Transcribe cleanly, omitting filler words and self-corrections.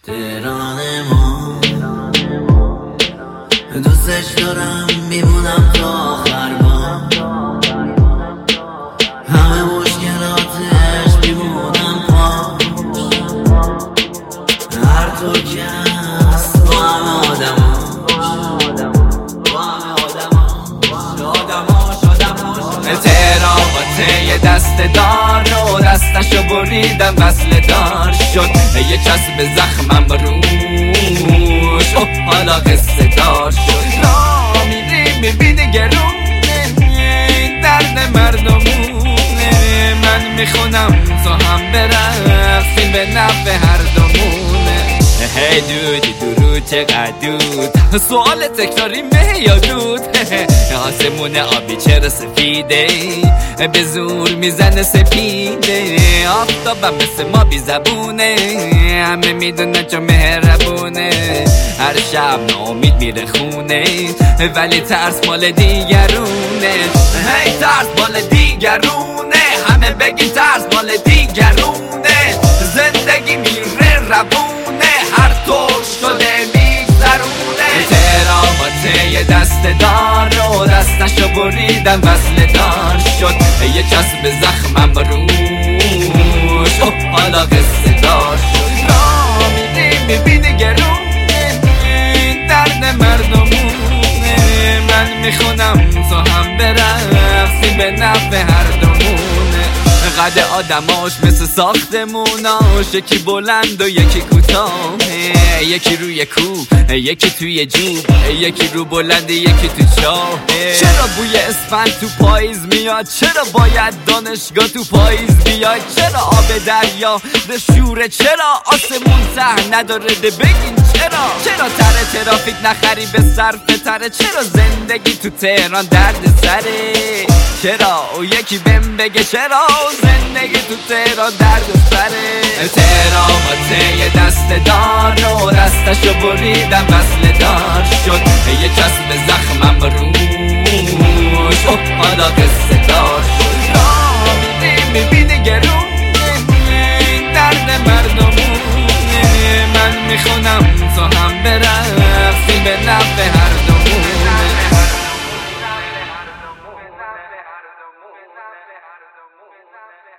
تهران ما دوستش دارم، میمونم تا آخر با همه مشکلاتش، میمونم پاش هر تو که هست با همه تهران یه دست دار رو دستشو بریدم وصل دار شد، یه چسب زخمم روش حالا قصه دار شد. را میری میبینی گرونه درد مردمونه، من میخونم تو هم برقصیم به نفع هر دومونه. هی دودی درود چقدر دود، سوال تکراری مه یا دود؟ آسمون آبی چرا سفیده، به زور میزنه سپیده. آفتابم مثل ما بی زبونه، همه میدونه چون مهربونه. هر شب ناامید میره خونه، ولی ترس مال دیگرونه. هی ترس مال دیگرونه، همه بگی ترس مال دیگرونه. زندگی میره روونه، هر طور شده میگذرونه. تهران یه دست دار رو دستشو بریدم وصل دار شد، یه چسب زخمم روش حالا قصه دار شد. را میری میبینی گرونه درد مردمونه، من میخونم تو هم برقصیم به نفع هر دومونه. قد آدماش مثل ساختموناش، یکی بلند و یکی کوتاهه، یکی روی کوه یکی توی جوب، یکی رو بلند یکی تو چاهه. چرا بوی اسفند تو پاییز میاد، چرا باید دانشگاه تو پاییز بیاد، چرا آب دریا به شوره، چرا آسمون ته نداره ده بگین چرا تره ترافیک نخری به صرف تره، چرا زندگی تو تهران درد سره، چرا او یکی بهم بگه چرا زندگی تو تهران درد سره. تهران یه دست دار رو دستشو بریدم وصل دار شد، یه چسب زخمم روش حالا قصه دار شد. را میری میبینی گرونه درد مردمونه، من میخونم تو